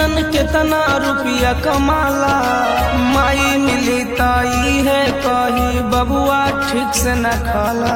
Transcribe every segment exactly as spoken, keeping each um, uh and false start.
पुछियन कितना रुपया कमाला, माई मिली ताई है कही बबुआ ठीक से न खाला।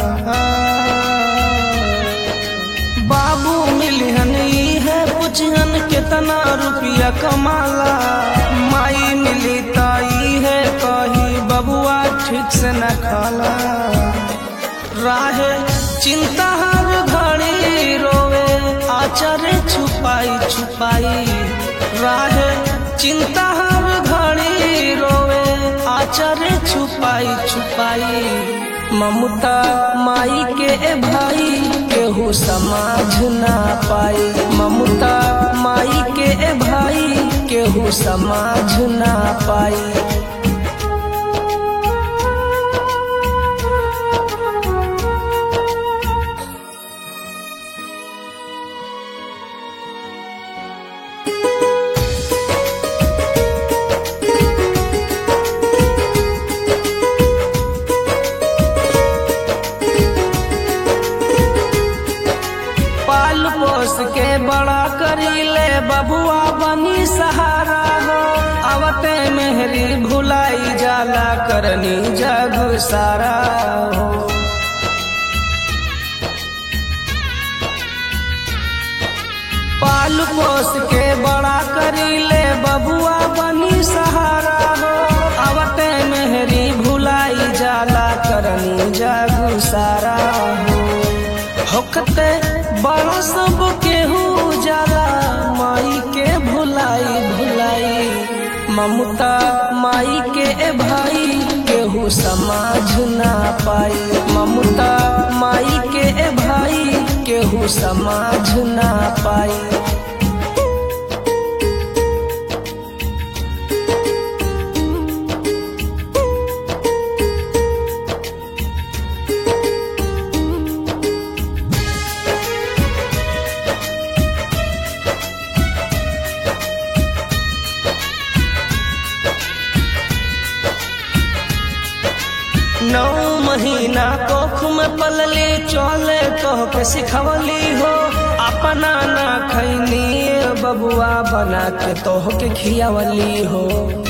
बाबू मिलियन है पुछियन कितना रुपया कमाला, माई मिली ताई है कही बबुआ ठीक से न खाला। राहे चिंता हर घड़ी रोवे आचर छुपाई छुपाई, राहे चिंता हर घड़ी रोवे आचर छुपाई छुपाई। ममता माई के भाई केहू समझ ना पाई, ममता माई के भाई केहू समझ ना पाई। पाल पोस के बड़ा करीले बबुआ बनी सहारा हो, आवते मेहरी भुलाई जाला करनी जग सारा हो। पाल पोस के बड़ा करीले बबुआ बनी सहारा हो, आवते मेहरी भुलाई जाला करनी जग सारा हो। होकते बड़ा सब केहू जाला माई के भुलाई भुलाई, ममता माई के भाई केहू समझ ना पाई, ममता माई के भाई केहू समझ ना पाई। नौ महीना कोख में पलली चले कह के सिखवली हो, अपना ना खैनी बबुआ बना के तोह के खियावली हो।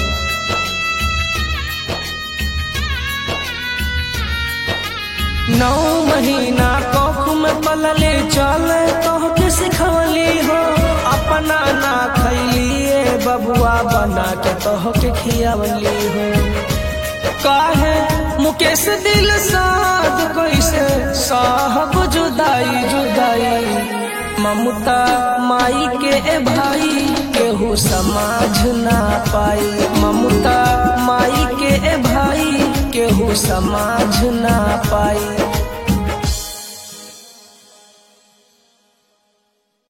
नौ महीना कोख में पलली चले कह के सिखवली हो, अपना ना खैली बबुआ बना के तोह के खियावली हो। काहे मुकेश दिल साध कैसे साहब जुदाई जुदाई, ममता माई के भाई केहू समझ ना पाई, ममता माई के भाई केहू समझ ना पाई।